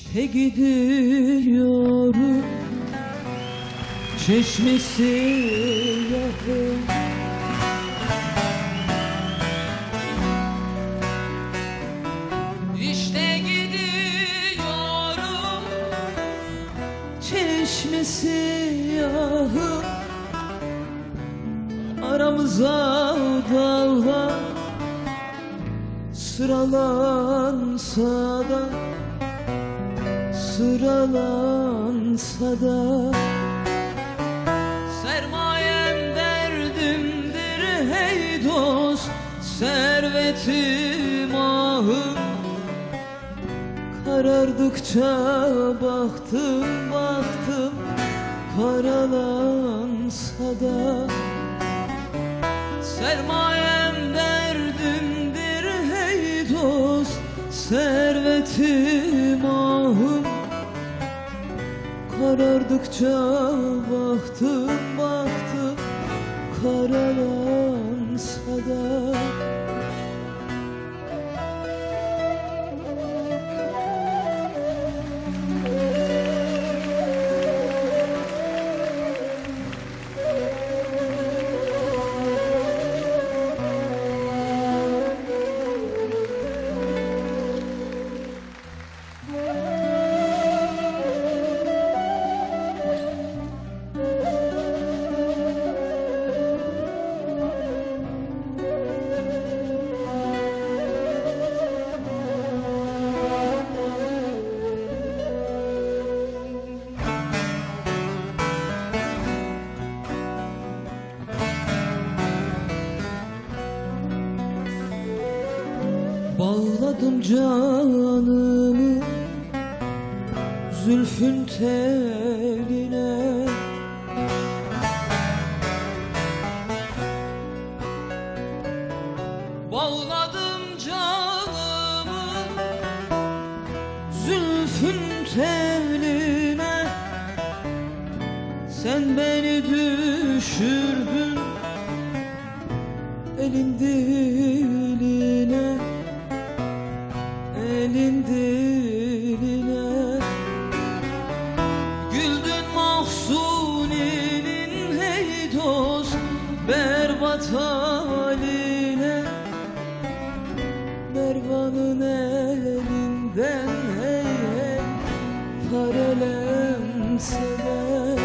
İşte gidiyorum çeşmesi yakın, İşte gidiyorum çeşmesi yakın. Aramıza dağlar sıralansa da, sıralansa da, sermayem derdimdir hey dost, servetim ahım. Karardıkça baktım baktım, karalansa da, sermayem derdimdir hey dost, servetim ahım. Karardıkça baktım baktım, karalansa da. Bağladım canımı zülfün teline, bağladım canımı zülfün teline. Sen beni düşürdün elin diline, elin diline. Güldün Mahsuni'nin hey dost berbat haline. Mervan'ın elinden hey hey, parelense de.